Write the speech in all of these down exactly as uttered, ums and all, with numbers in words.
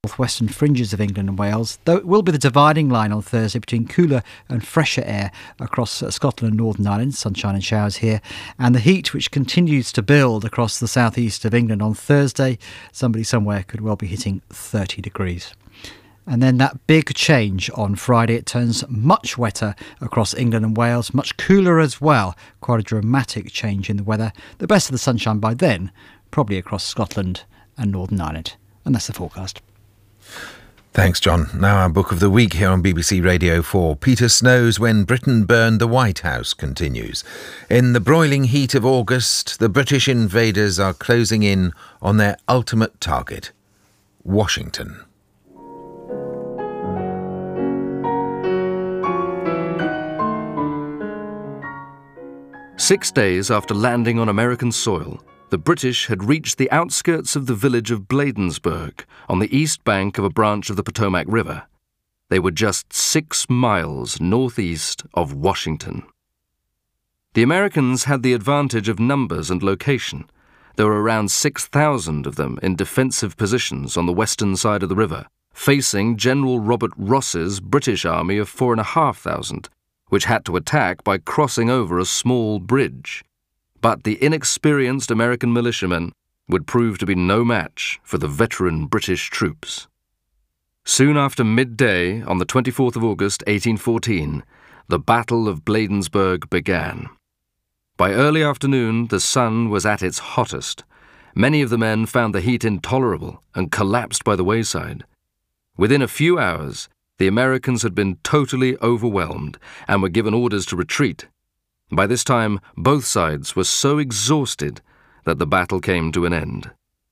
northwestern fringes of England and Wales, though it will be the dividing line on Thursday between cooler and fresher air across uh, Scotland and Northern Ireland, sunshine and showers here, and the heat which continues to build across the southeast of England on Thursday. Somebody somewhere could well be hitting thirty degrees. And then that big change on Friday. It turns much wetter across England and Wales, much cooler as well. Quite a dramatic change in the weather. The best of the sunshine by then, probably across Scotland and Northern Ireland. And that's the forecast. Thanks, John. Now our book of the week here on B B C Radio four. Peter Snow's When Britain Burned the White House continues. In the broiling heat of August, the British invaders are closing in on their ultimate target, Washington. Six days after landing on American soil, the British had reached the outskirts of the village of Bladensburg on the east bank of a branch of the Potomac River. They were just six miles northeast of Washington. The Americans had the advantage of numbers and location. There were around six thousand of them in defensive positions on the western side of the river, facing General Robert Ross's British army of four and a half thousand, which had to attack by crossing over a small bridge. But the inexperienced American militiamen would prove to be no match for the veteran British troops. Soon after midday, on the twenty-fourth of August, eighteen fourteen, the Battle of Bladensburg began. By early afternoon, the sun was at its hottest. Many of the men found the heat intolerable and collapsed by the wayside. Within a few hours, the Americans had been totally overwhelmed and were given orders to retreat. By this time, both sides were so exhausted that the battle came to an end.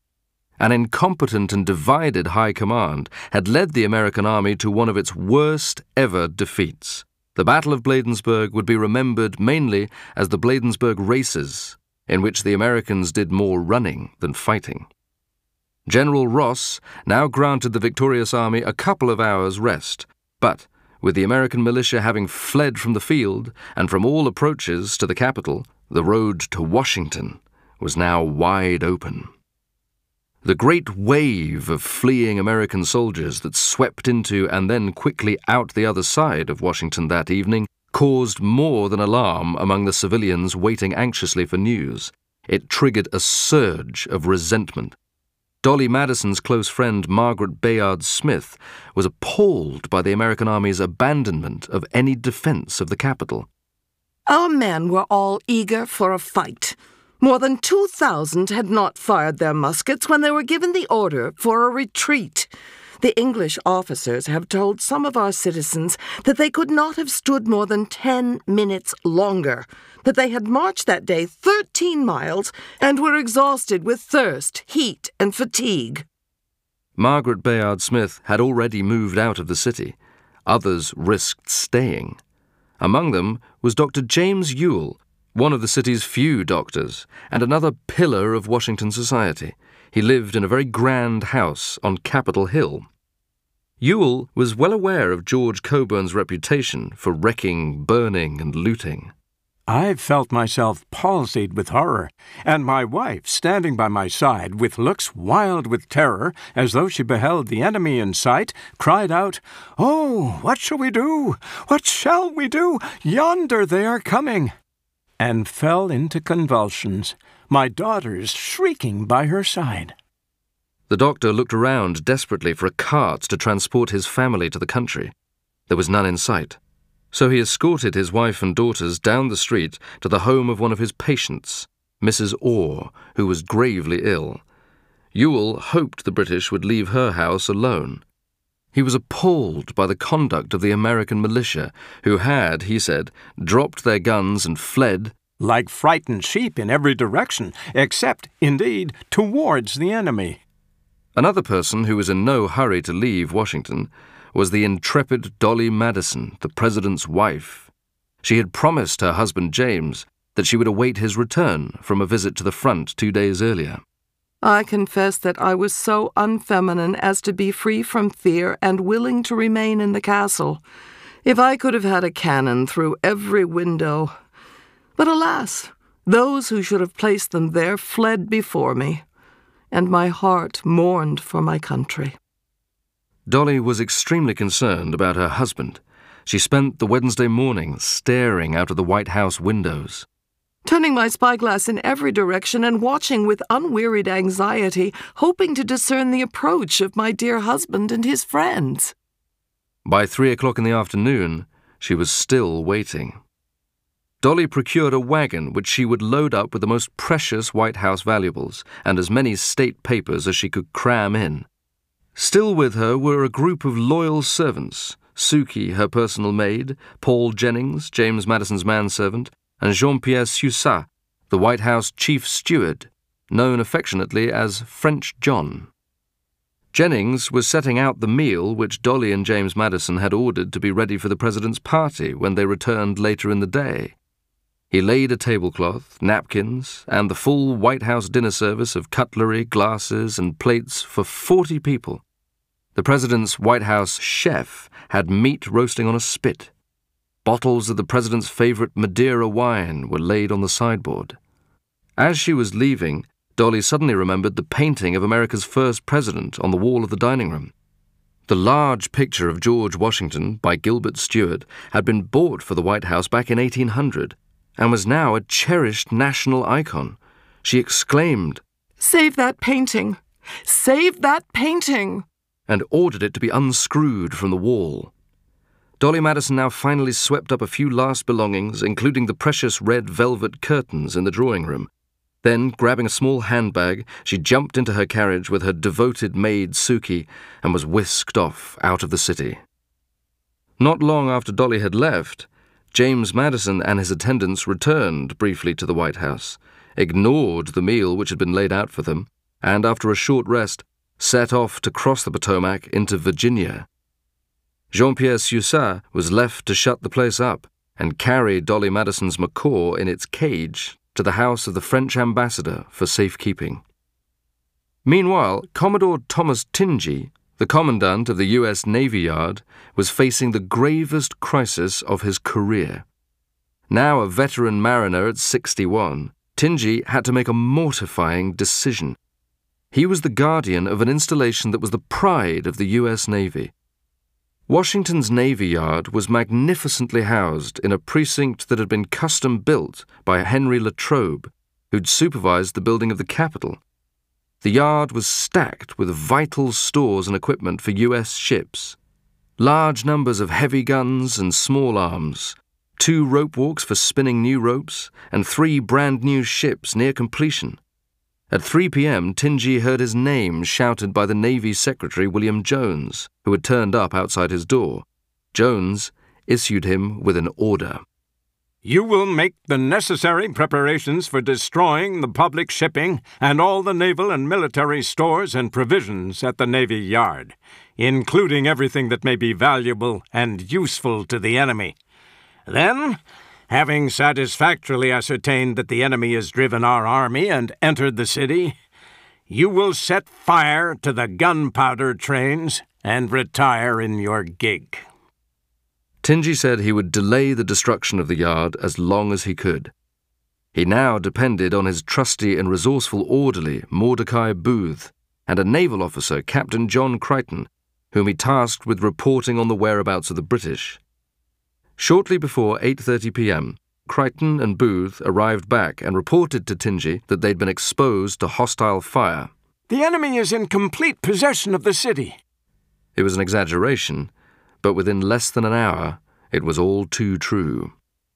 An incompetent and divided high command had led the American army to one of its worst ever defeats. The Battle of Bladensburg would be remembered mainly as the Bladensburg Races, in which the Americans did more running than fighting. General Ross now granted the victorious army a couple of hours' rest, but with the American militia having fled from the field and from all approaches to the capital, the road to Washington was now wide open. The great wave of fleeing American soldiers that swept into and then quickly out the other side of Washington that evening caused more than alarm among the civilians waiting anxiously for news. It triggered a surge of resentment. Dolly Madison's close friend Margaret Bayard Smith was appalled by the American Army's abandonment of any defense of the capital. Our men were all eager for a fight. More than two thousand had not fired their muskets when they were given the order for a retreat. The English officers have told some of our citizens that they could not have stood more than ten minutes longer, that they had marched that day thirteen miles and were exhausted with thirst, heat, and fatigue. Margaret Bayard Smith had already moved out of the city. Others risked staying. Among them was Doctor James Ewell, one of the city's few doctors, and another pillar of Washington society. He lived in a very grand house on Capitol Hill. Ewell was well aware of George Coburn's reputation for wrecking, burning, and looting. I felt myself palsied with horror, and my wife, standing by my side with looks wild with terror, as though she beheld the enemy in sight, cried out, "Oh, what shall we do? What shall we do? Yonder they are coming!" and fell into convulsions, my daughters shrieking by her side. The doctor looked around desperately for a cart to transport his family to the country. There was none in sight. So he escorted his wife and daughters down the street to the home of one of his patients, Missus Orr, who was gravely ill. Ewell hoped the British would leave her house alone. He was appalled by the conduct of the American militia, who had, he said, dropped their guns and fled like frightened sheep in every direction, except, indeed, towards the enemy. Another person who was in no hurry to leave Washington was the intrepid Dolly Madison, the president's wife. She had promised her husband James that she would await his return from a visit to the front two days earlier. I confess that I was so unfeminine as to be free from fear and willing to remain in the castle, if I could have had a cannon through every window. But alas, those who should have placed them there fled before me, and my heart mourned for my country. Dolly was extremely concerned about her husband. She spent the Wednesday morning staring out of the White House windows, turning my spyglass in every direction and watching with unwearied anxiety, hoping to discern the approach of my dear husband and his friends. By three o'clock in the afternoon, she was still waiting. Dolly procured a wagon which she would load up with the most precious White House valuables and as many state papers as she could cram in. Still with her were a group of loyal servants, Suki, her personal maid, Paul Jennings, James Madison's manservant, and Jean-Pierre Sussat, the White House chief steward, known affectionately as French John. Jennings was setting out the meal which Dolly and James Madison had ordered to be ready for the president's party when they returned later in the day. He laid a tablecloth, napkins, and the full White House dinner service of cutlery, glasses, and plates for forty people. The president's White House chef had meat roasting on a spit. Bottles of the president's favorite Madeira wine were laid on the sideboard. As she was leaving, Dolly suddenly remembered the painting of America's first president on the wall of the dining room. The large picture of George Washington by Gilbert Stuart had been bought for the White House back in eighteen hundred and was now a cherished national icon. She exclaimed, "Save that painting! Save that painting!" and ordered it to be unscrewed from the wall. Dolly Madison now finally swept up a few last belongings, including the precious red velvet curtains in the drawing room. Then, grabbing a small handbag, she jumped into her carriage with her devoted maid Suki and was whisked off out of the city. Not long after Dolly had left, James Madison and his attendants returned briefly to the White House, ignored the meal which had been laid out for them, and after a short rest, set off to cross the Potomac into Virginia. Jean-Pierre Sussat was left to shut the place up and carry Dolly Madison's macaw in its cage to the house of the French ambassador for safekeeping. Meanwhile, Commodore Thomas Tingey, the commandant of the U S Navy Yard, was facing the gravest crisis of his career. Now a veteran mariner at sixty-one, Tingey had to make a mortifying decision. He was the guardian of an installation that was the pride of the U S Navy. Washington's Navy Yard was magnificently housed in a precinct that had been custom-built by Henry Latrobe, who'd supervised the building of the Capitol. The yard was stacked with vital stores and equipment for U S ships. Large numbers of heavy guns and small arms, two rope walks for spinning new ropes, and three brand-new ships near completion. At three p.m., Tingey heard his name shouted by the Navy Secretary William Jones, who had turned up outside his door. Jones issued him with an order. You will make the necessary preparations for destroying the public shipping and all the naval and military stores and provisions at the Navy Yard, including everything that may be valuable and useful to the enemy. Then, having satisfactorily ascertained that the enemy has driven our army and entered the city, you will set fire to the gunpowder trains and retire in your gig. Tingey said he would delay the destruction of the yard as long as he could. He now depended on his trusty and resourceful orderly, Mordecai Booth, and a naval officer, Captain John Crichton, whom he tasked with reporting on the whereabouts of the British. Shortly before eight thirty p.m., Crichton and Booth arrived back and reported to Tingey that they'd been exposed to hostile fire. The enemy is in complete possession of the city. It was an exaggeration, but within less than an hour, it was all too true.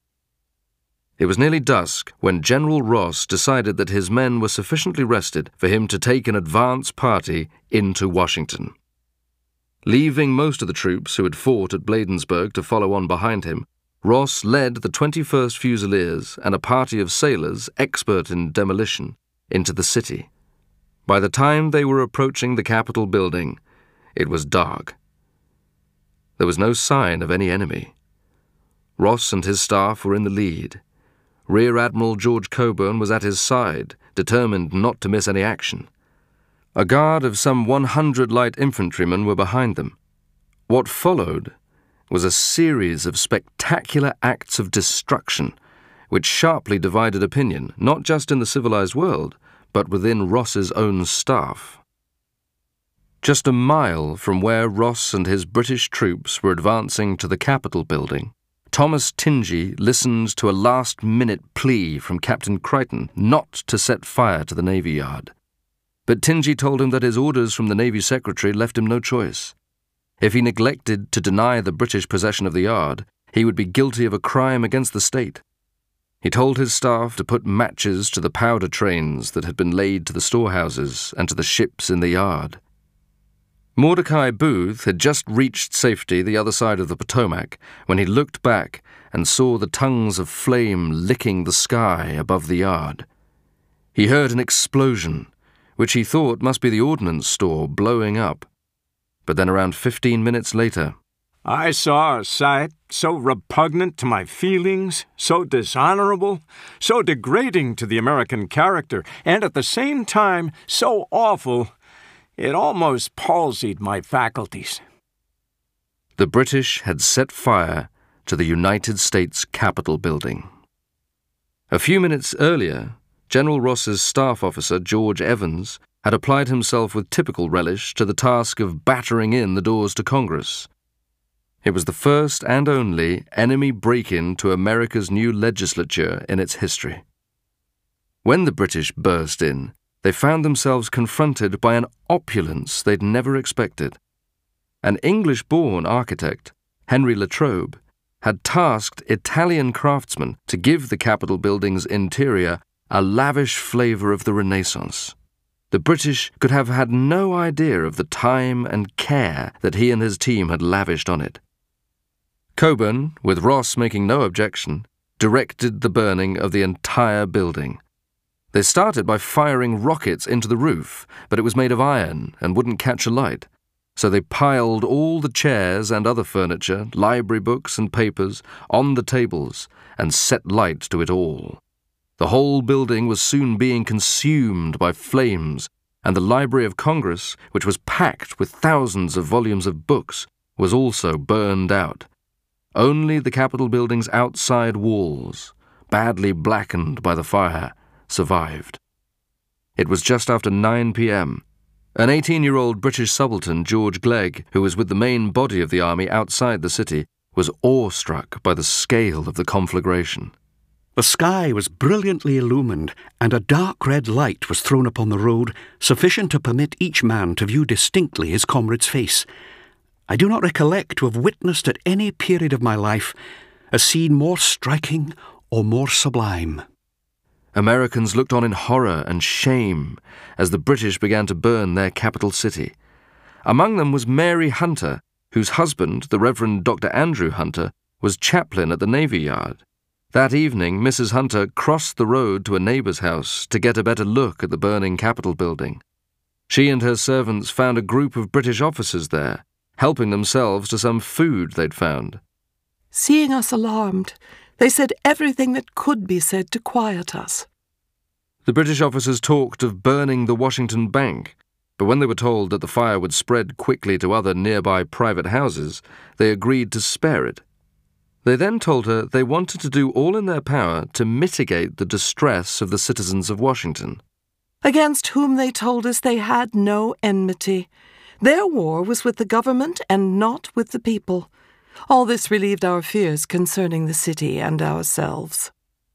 It was nearly dusk when General Ross decided that his men were sufficiently rested for him to take an advance party into Washington. Leaving most of the troops who had fought at Bladensburg to follow on behind him, Ross led the twenty-first Fusiliers and a party of sailors expert in demolition into the city. By the time they were approaching the Capitol building, it was dark. There was no sign of any enemy. Ross and his staff were in the lead. Rear Admiral George Coburn was at his side, determined not to miss any action. A guard of some one hundred light infantrymen were behind them. What followed was a series of spectacular acts of destruction, which sharply divided opinion, not just in the civilized world, but within Ross's own staff. Just a mile from where Ross and his British troops were advancing to the Capitol building, Thomas Tingey listened to a last-minute plea from Captain Crichton not to set fire to the Navy Yard. But Tingey told him that his orders from the Navy Secretary left him no choice. If he neglected to deny the British possession of the yard, he would be guilty of a crime against the state. He told his staff to put matches to the powder trains that had been laid to the storehouses and to the ships in the yard. Mordecai Booth had just reached safety the other side of the Potomac when he looked back and saw the tongues of flame licking the sky above the yard. He heard an explosion, which he thought must be the ordnance store blowing up. But then around fifteen minutes later, I saw a sight so repugnant to my feelings, so dishonorable, so degrading to the American character, and at the same time so awful, it almost palsied my faculties. The British had set fire to the United States Capitol building. A few minutes earlier, General Ross's staff officer, George Evans, had applied himself with typical relish to the task of battering in the doors to Congress. It was the first and only enemy break-in to America's new legislature in its history. When the British burst in, they found themselves confronted by an opulence they'd never expected. An English-born architect, Henry Latrobe, had tasked Italian craftsmen to give the Capitol building's interior a lavish flavour of the Renaissance. The British could have had no idea of the time and care that he and his team had lavished on it. Cockburn, with Ross making no objection, directed the burning of the entire building. They started by firing rockets into the roof, but it was made of iron and wouldn't catch alight, so they piled all the chairs and other furniture, library books and papers, on the tables and set light to it all. The whole building was soon being consumed by flames, and the Library of Congress, which was packed with thousands of volumes of books, was also burned out. Only the Capitol building's outside walls, badly blackened by the fire, survived. It was just after nine p.m. An eighteen-year-old British subaltern, George Glegg, who was with the main body of the army outside the city, was awestruck by the scale of the conflagration. The sky was brilliantly illumined, and a dark red light was thrown upon the road, sufficient to permit each man to view distinctly his comrade's face. I do not recollect to have witnessed at any period of my life a scene more striking or more sublime. Americans looked on in horror and shame as the British began to burn their capital city. Among them was Mary Hunter, whose husband, the Reverend Doctor Andrew Hunter, was chaplain at the Navy Yard. That evening, Missus Hunter crossed the road to a neighbour's house to get a better look at the burning Capitol building. She and her servants found a group of British officers there, helping themselves to some food they'd found. Seeing us alarmed, they said everything that could be said to quiet us. The British officers talked of burning the Washington Bank, but when they were told that the fire would spread quickly to other nearby private houses, they agreed to spare it. They then told her they wanted to do all in their power to mitigate the distress of the citizens of Washington. Against whom they told us they had no enmity. Their war was with the government and not with the people. All this relieved our fears concerning the city and ourselves.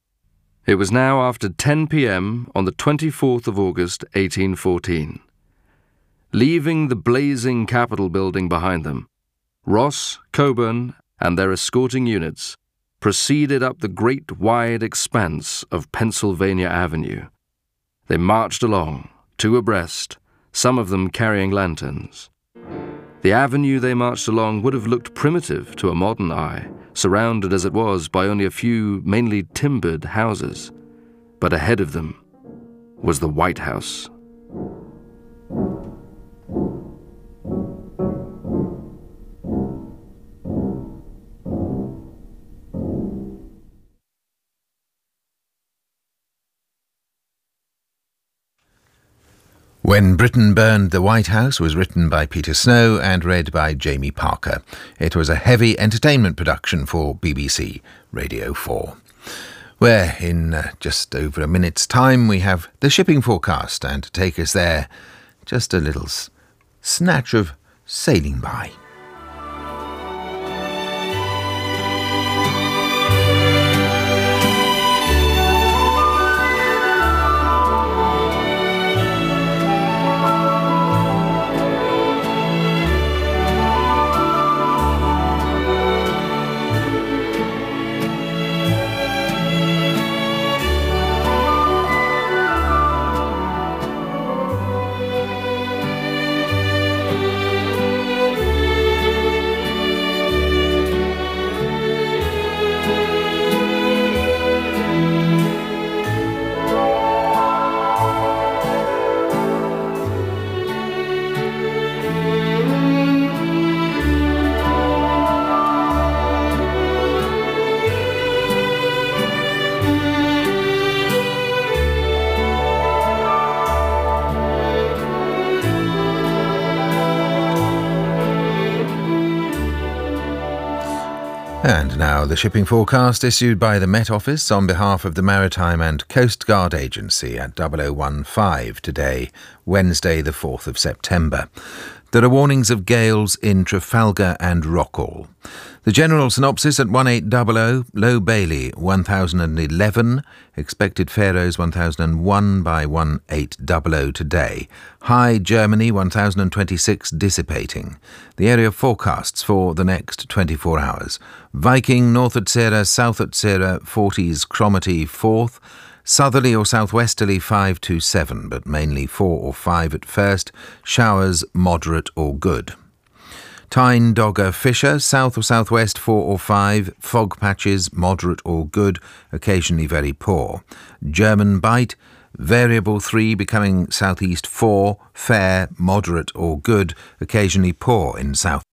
It was now after ten p.m. on the twenty-fourth of August, eighteen fourteen. Leaving the blazing Capitol building behind them, Ross, Cockburn, and their escorting units proceeded up the great wide expanse of Pennsylvania Avenue. They marched along, two abreast, some of them carrying lanterns. The avenue they marched along would have looked primitive to a modern eye, surrounded as it was by only a few mainly timbered houses. But ahead of them was the White House. When Britain Burned the White House was written by Peter Snow and read by Jamie Parker. It was a heavy entertainment production for B B C Radio four. Where, in uh, just over a minute's time, we have the shipping forecast, and to take us there, just a little snatch of sailing by. And now the shipping forecast issued by the Met Office on behalf of the Maritime and Coast Guard Agency at double oh one five today, Wednesday the fourth of September. There are warnings of gales in Trafalgar and Rockall. The general synopsis at eighteen hundred, Low Bailey one thousand eleven, expected Faroes one thousand one by eighteen hundred today. High Germany one thousand twenty-six dissipating. The area forecasts for the next twenty-four hours. Viking North Utsira, South Utsira, forties Cromarty fourth. Southerly or southwesterly five to seven, but mainly four or five at first. Showers moderate or good. Tyne, Dogger, Fisher, south or southwest four or five. Fog patches moderate or good, occasionally very poor. German Bight, variable three becoming southeast four. Fair, moderate or good, occasionally poor in south.